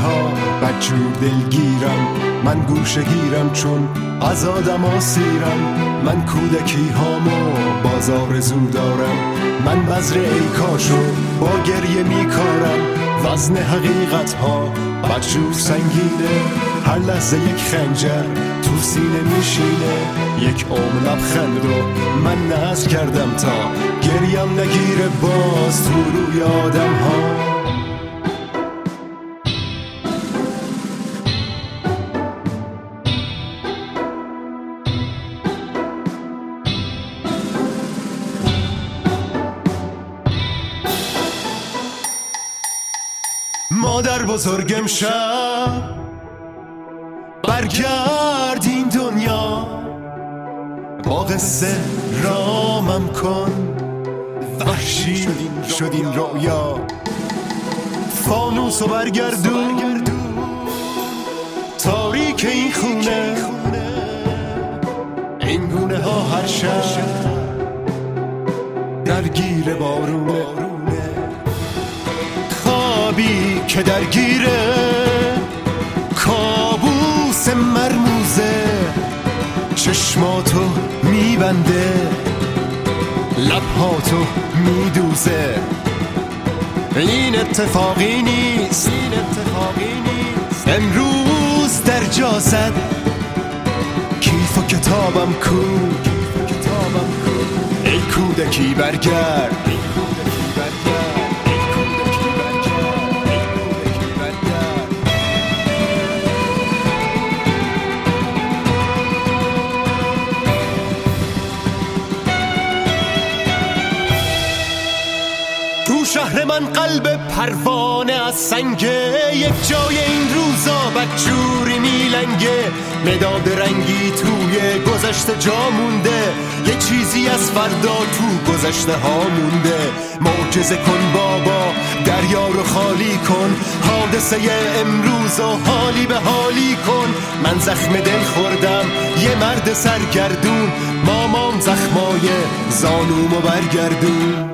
ها بدجور دلگیرم، من گوشه گیرم چون از آدم آسیرم. من کودکی هامو باز آرزو دارم، من بذر ای کاشو با گریه میکارم. وزن حقیقت ها بدجور سنگینه، هر لحظه یک خنجر تو سینه میشینه. یک عمر لبخند رو من نذر کردم تا گریم نگیره باز تو روی آدم ها. مادر بزرگم شب برگرد این دنیا، با قصه رامم کن، وحشی شد این رویا. فانوس و برگردون تاریک این خونه، این گونه ها هر شب درگیر بارونه. خوابی که درگیره کابوس مرموزه، چشماتو میبنده لبهاتو میدوزه. این اتفاقی نیست، امروز در جا زد. کیف و کتابم کو، ای کودکی برگرد. تو شهر من قلب پروانه از سنگه، یک جای این روزا بدجوری میلنگه. مداد رنگی توی گذشته جا مونده، یه چیزی از فردا تو گذشته ها مونده. معجزه کن بابا دریا رو خالی کن، حادثه امروز و حالی به حالی کن. من زخم دل خوردم یه مرد سرگردون، مامان زخمای زانومو برگردون.